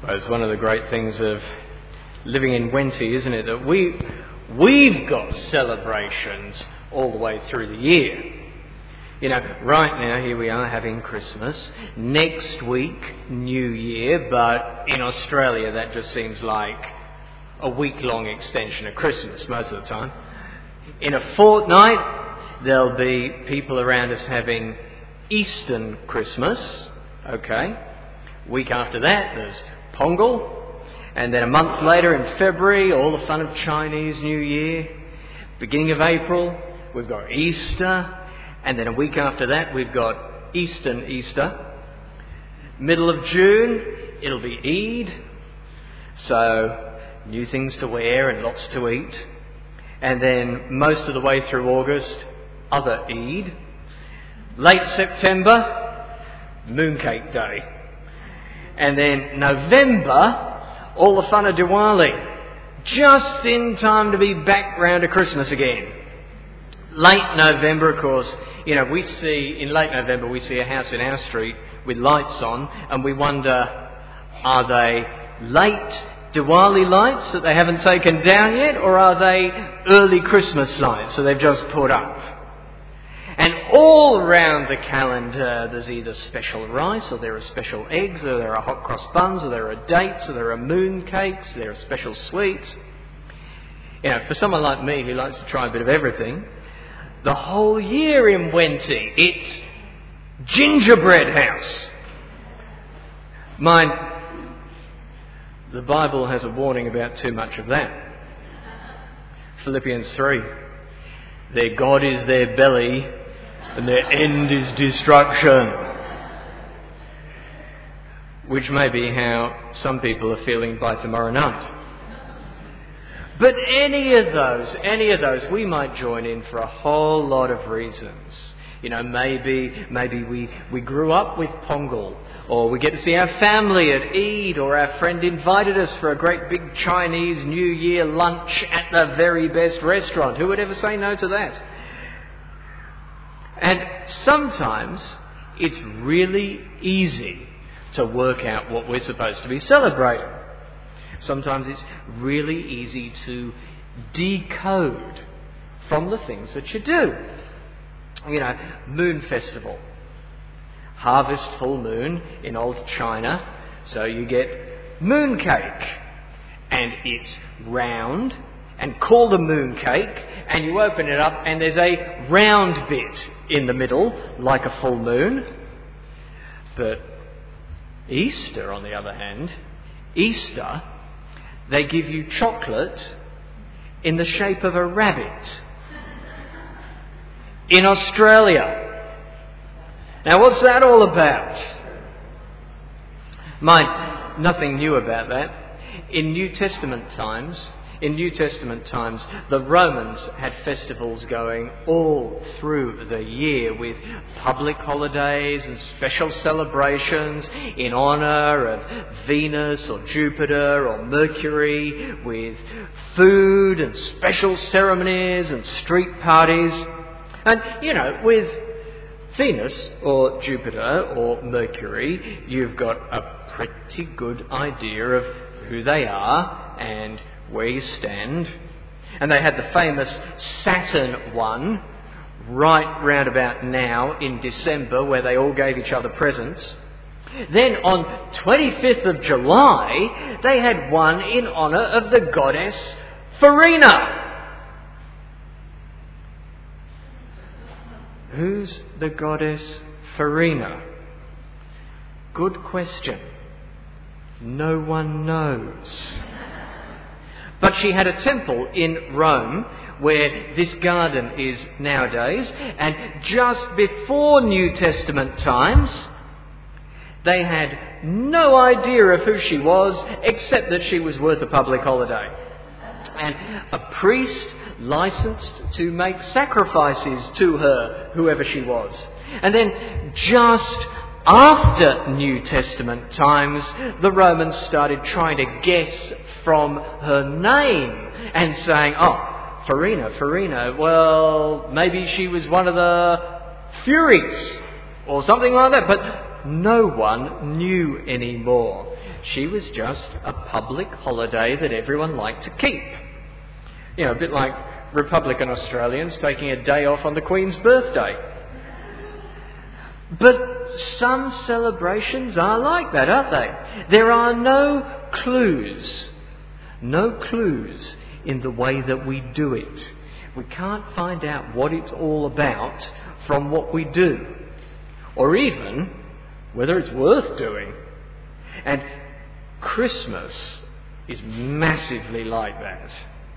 It's one of the great things of living in Wenty, isn't it, that we've got celebrations all the way through the year. You know, right now here we are having Christmas. Next week, New Year, but in Australia that just seems like a week-long extension of Christmas most of the time. In a fortnight, there'll be people around us having Eastern Christmas. Okay. Week after that, there's Pongal. And then a month later in February, all the fun of Chinese New Year. Beginning of April, we've got Easter. And then a week after that, we've got Eastern Easter. Middle of June, it'll be Eid. So, new things to wear and lots to eat. And then most of the way through August, other Eid. Late September, Mooncake Day. And then November, all the fun of Diwali. Just in time to be back round to Christmas again. Late November, of course, in late November we see a house in our street with lights on, and we wonder, are they late Diwali lights that they haven't taken down yet, or are they early Christmas lights that they've just put up? And all around the calendar there's either special rice, or there are special eggs, or there are hot cross buns, or there are dates, or there are moon cakes, there are special sweets. You know, for someone like me who likes to try a bit of everything, the whole year in Wenty, it's gingerbread house. Mind, the Bible has a warning about too much of that. Philippians 3. Their God is their belly, and their end is destruction. Which may be how some people are feeling by tomorrow night. But any of those, we might join in for a whole lot of reasons. You know, maybe we grew up with Pongal, or we get to see our family at Eid, or our friend invited us for a great big Chinese New Year lunch at the very best restaurant. Who would ever say no to that? And sometimes it's really easy to work out what we're supposed to be celebrating. Sometimes it's really easy to decode from the things that you do. You know, Moon Festival. Harvest full moon in old China. So you get moon cake. And it's round and called a moon cake. And you open it up and there's a round bit in the middle, like a full moon. But Easter, on the other hand, they give you chocolate in the shape of a rabbit. In Australia. Now what's that all about? Mind, nothing new about that. In New Testament times, the Romans had festivals going all through the year with public holidays and special celebrations in honour of Venus or Jupiter or Mercury, with food and special ceremonies and street parties. And, you know, with Venus or Jupiter or Mercury, you've got a pretty good idea of who they are and where you stand. And they had the famous Saturn one right round about now in December, where they all gave each other presents. Then on 25th of July, they had one in honour of the goddess Farina. Who's the goddess Farina? Good question. No one knows. But she had a temple in Rome where this garden is nowadays, and just before New Testament times, they had no idea of who she was, except that she was worth a public holiday. And a priest licensed to make sacrifices to her, whoever she was. And then just after New Testament times, the Romans started trying to guess from her name and saying, oh, Farina, well, maybe she was one of the Furies or something like that. But no one knew anymore. She was just a public holiday that everyone liked to keep. You know, a bit like Republican Australians taking a day off on the Queen's birthday. But some celebrations are like that, aren't they? There are no clues in the way that we do it. We can't find out what it's all about from what we do, or even whether it's worth doing. And Christmas is massively like that.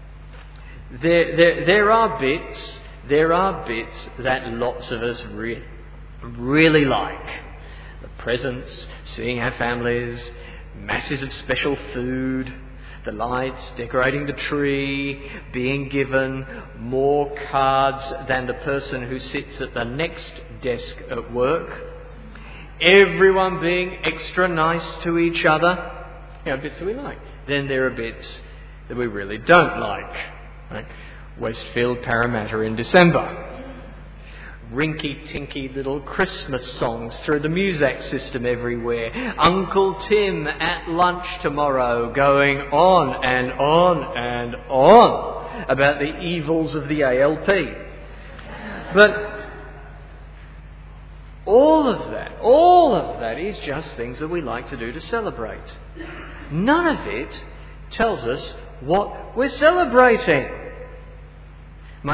There are bits that lots of us really like. The presents, seeing our families, masses of special food, the lights, decorating the tree, being given more cards than the person who sits at the next desk at work, everyone being extra nice to each other. You know, bits that we like. Then there are bits that we really don't like. Right? Westfield Parramatta in December. Rinky-tinky little Christmas songs through the Muzak system everywhere. Uncle Tim at lunch tomorrow, going on and on and on about the evils of the ALP. But all of that is just things that we like to do to celebrate. None of it tells us what we're celebrating.